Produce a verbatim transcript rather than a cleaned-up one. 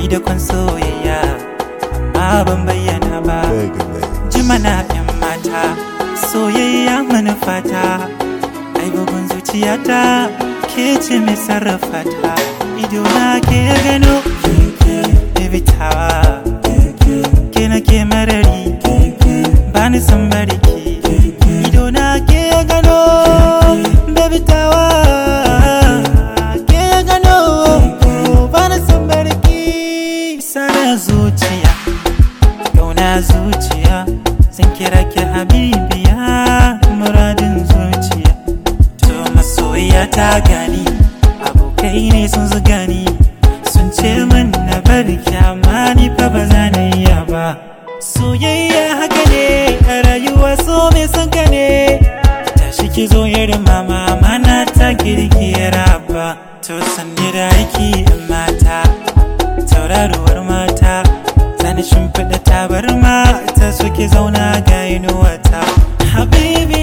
da kun soyayya amma ban bayyana ba. Jimana yan mata soyayya manufata, ai bugun zuciyata ke ce mai sarrafa ta. Ido na ke gano baby tawa, ke na ke marari bani san bariki. Ido na ke gano baby tawa, ke gano bani san bariki. Sana zuciya kauna zuciya, zan kira ki habibiya muradin zuciya. To masoyiya ta gani, abokai ne sun zuga ni, sun ce min na barki amma ni fa ba za na iya ba. Soyayya haka ne a rayuwa, so mai son ka ne. Tashi ki zo irin mama mana ta kirkira ba. To sanni da aiki in mata, tauraruwar mata, zani shimfiɗa tabarma ta suke zauna ga inuwata. Habibi